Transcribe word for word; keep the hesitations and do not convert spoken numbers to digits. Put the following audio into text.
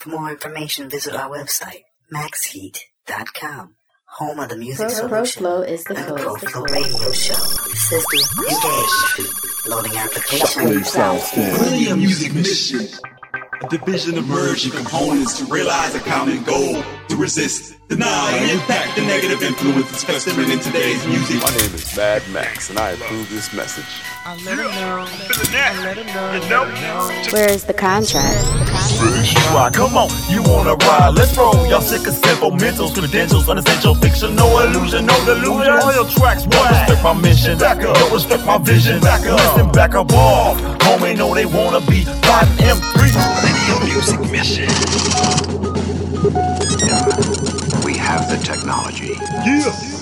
For more information, visit our website, max heat dot com. Home of the Music Pro, Solution. ProFlow is the and code. the ProFlow Radio Show. System engaged. Loading application. Really a music mission. A division of merging components to realize a common goal. To resist, deny, and impact the negative influences festering in today's music. My name is Mad Max, and I approve this message. I let him know. I let him know. You know. Where is the contract? Right, come on, you wanna ride? Let's roll. Y'all sick of simple mentals, credentials, unessential fiction, no illusion, no delusion. All your tracks, don't respect my mission. Back up, don't respect my vision. Back up, listen, back up off. Homie, know they wanna be fighting M three. Millennium Music Mission. We have the technology. Yeah.